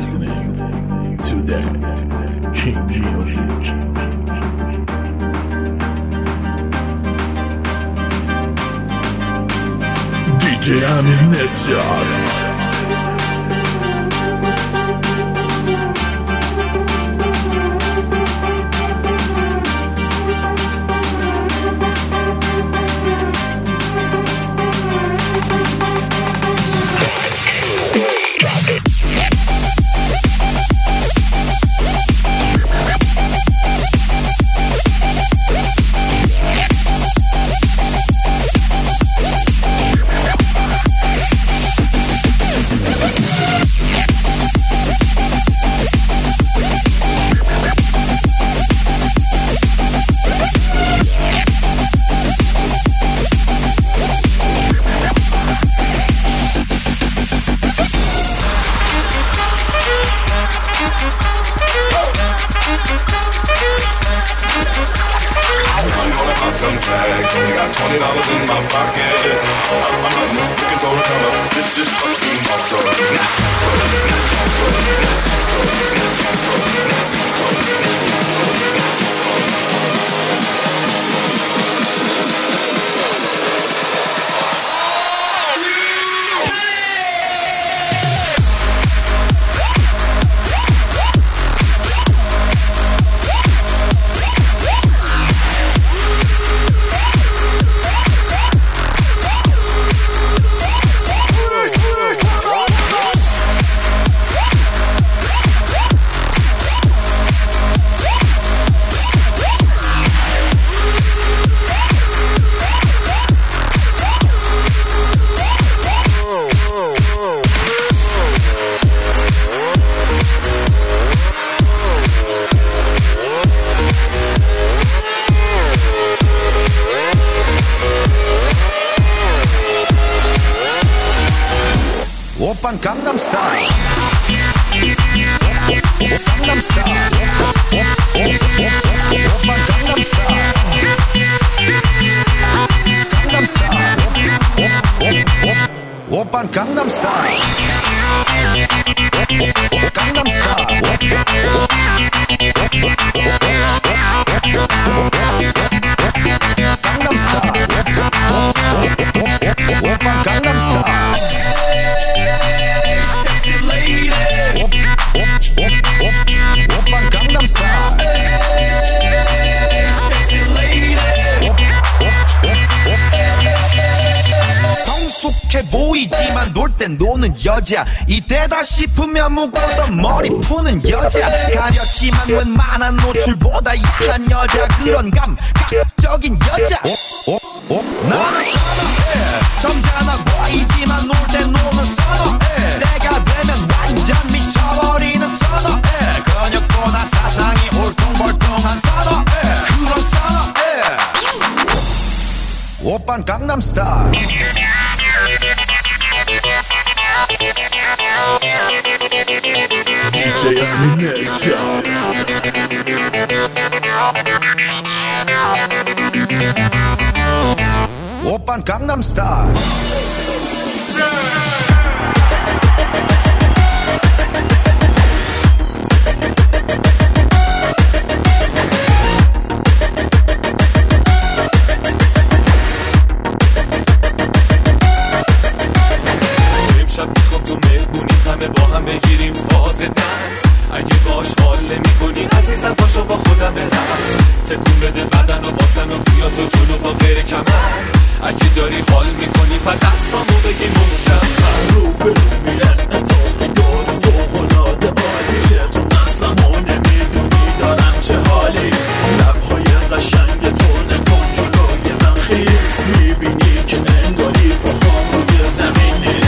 listening to the King Music. DJ Amin Nejat. Some tags, only got $20 in my pocket. I'm looking for a come up. This is fucking awesome. 오빤 강남스타일 강남스타일 오빤 강남스타일 강남스타일 오빤 강남스타일 성숙해 보이지만 놀 땐 노는 여자 이때다 싶으면 묶었던 머리 푸는 여자 가렸지만 웬만한 노출보다 야한 여자 그런 감각적인 여자 나는 선호해 점잖아 보이지만 놀 땐 노는 선호해 내가 되면 완전 미쳐버리는 선호해 근육보다 사상이 울퉁불퉁한 선호해 그런 선호해 오빤 강남스타일 DJ Amin Nejat. 오빤 강남스타일 امشب میخوام تو مهمونی همه با هم بگیریم فاز دنس اگه باش حال نمی‌کنی عزیزم پاشو با خودم برقص تکون بده بدن و باسن و بیا تو جلو با غیر کمر اگه داری حال می‌کنی پس دستامو بگی محکم رو به رو میرن اطاف دار فوق‌العاده عالیشه تو دستمو نمیدونی دارم چه حالی لب‌های قشنگ تو نکن جلوی من خیس میبینی که انگاری پاهام روی زمین نیست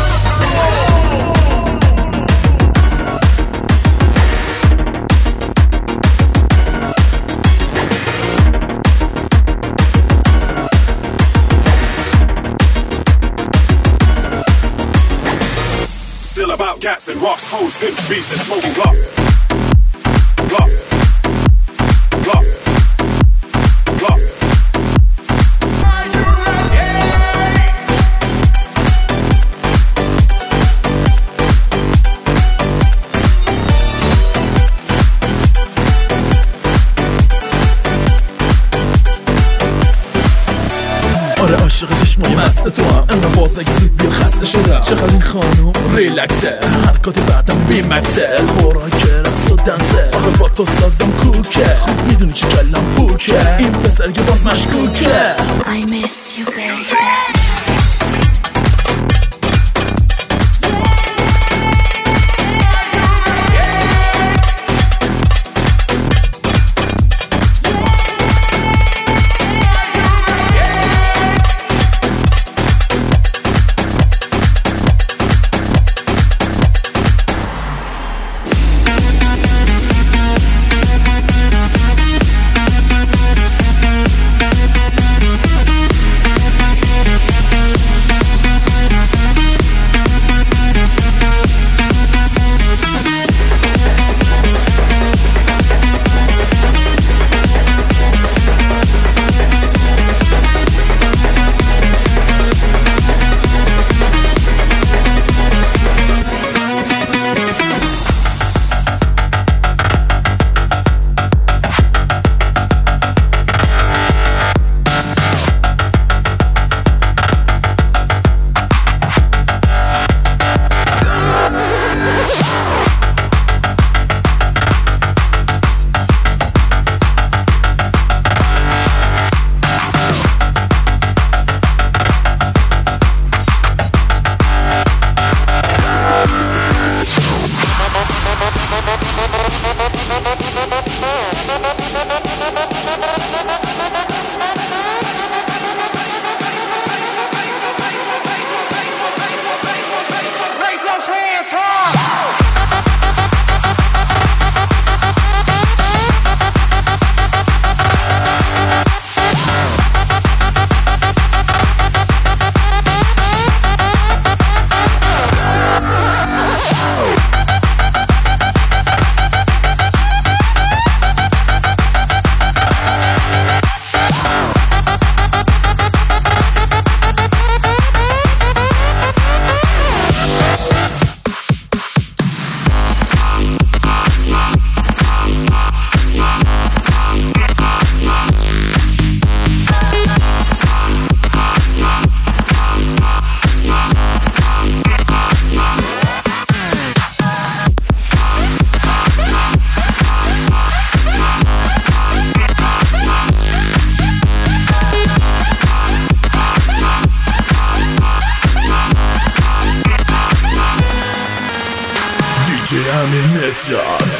Still about cats and rocks, hoes, pimps, beats, and smoking gloss. Gloss. Gloss. Gloss. بیا خسته شدم چقدر این خانوم ریلکسه، حرکات بعدم بیمکسه، خوراک رقص و دنسه، آخه با تو سازم کوکه، خوب میدونی چه کلم بوکه، این پسر که باز مشکوکه. I miss you baby. Amir Nejat.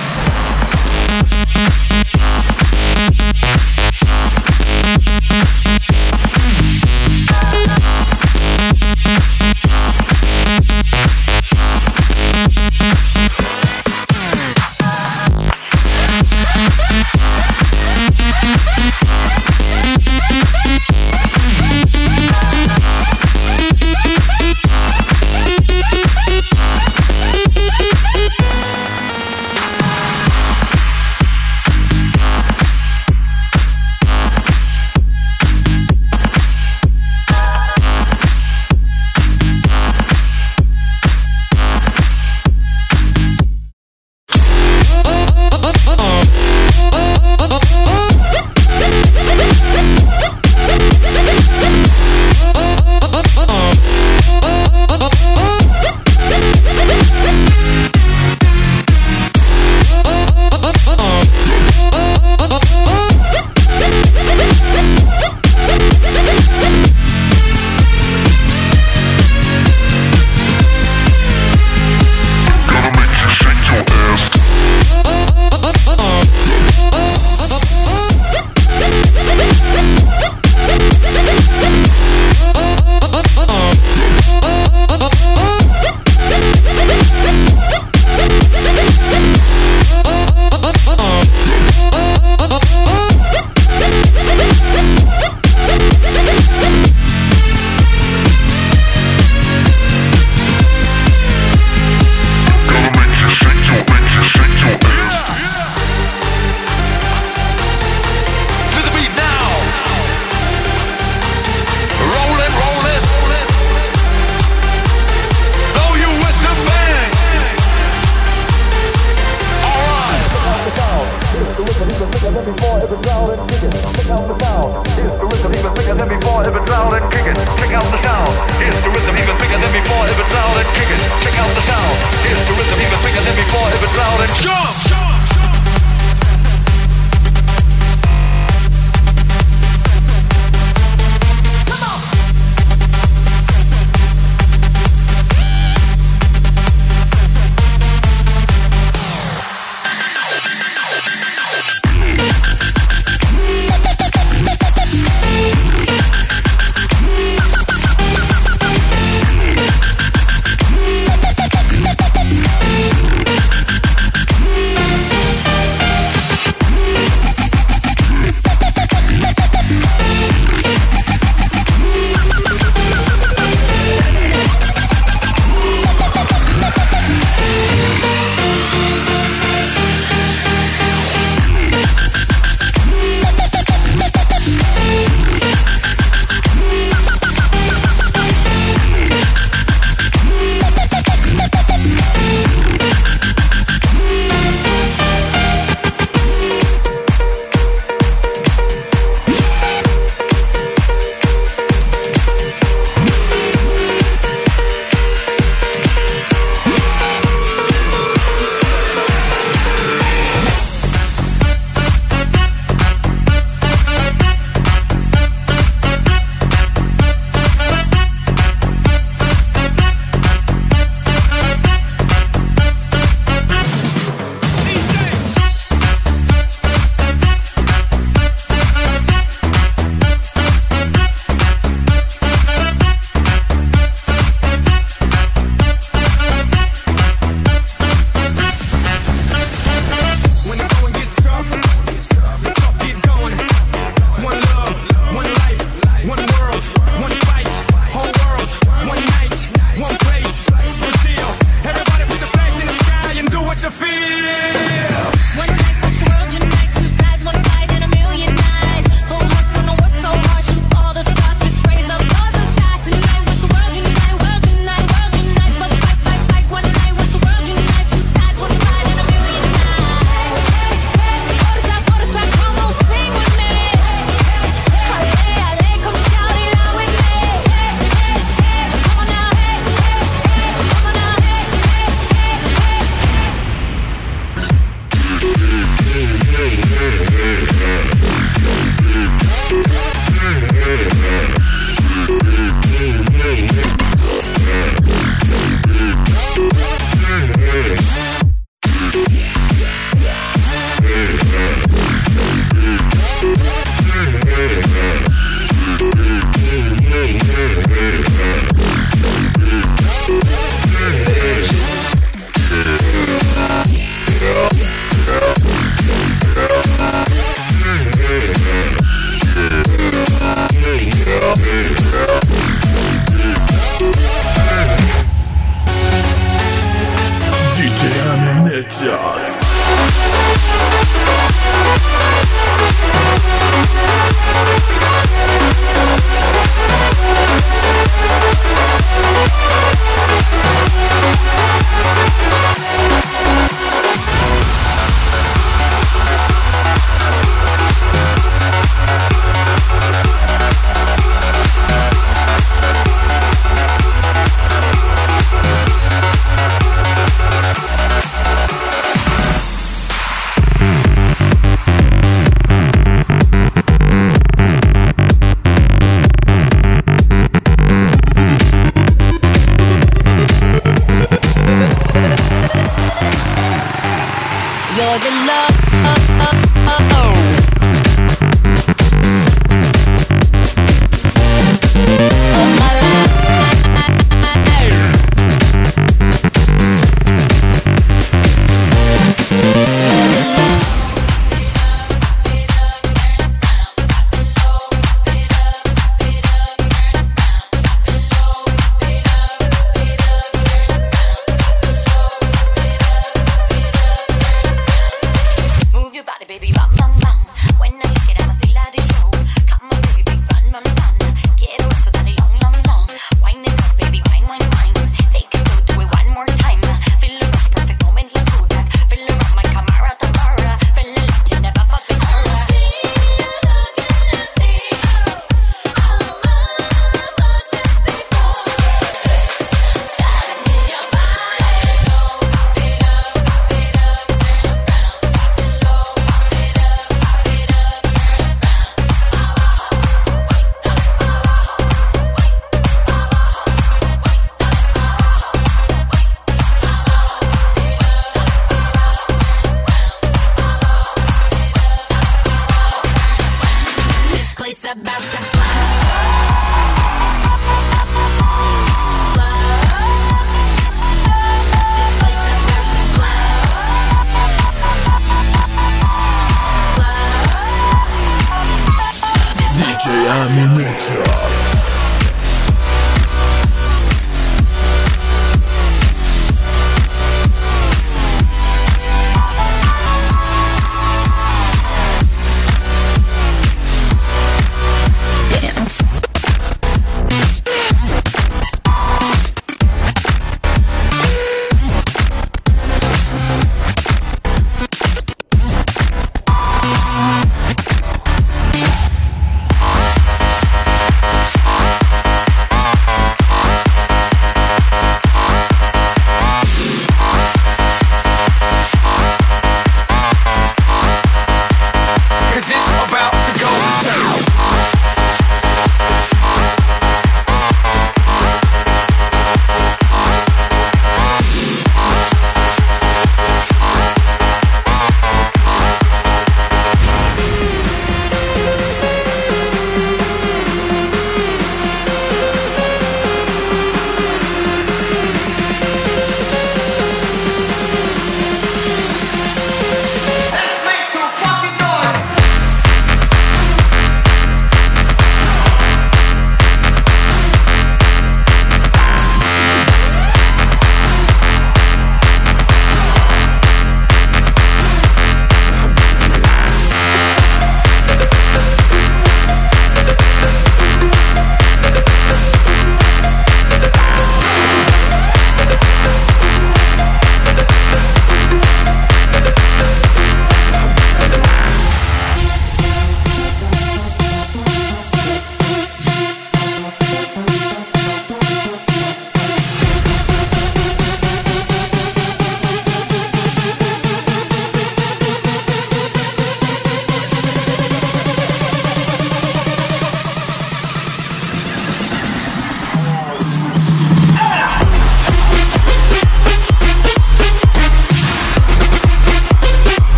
Shots.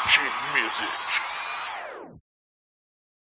King Music.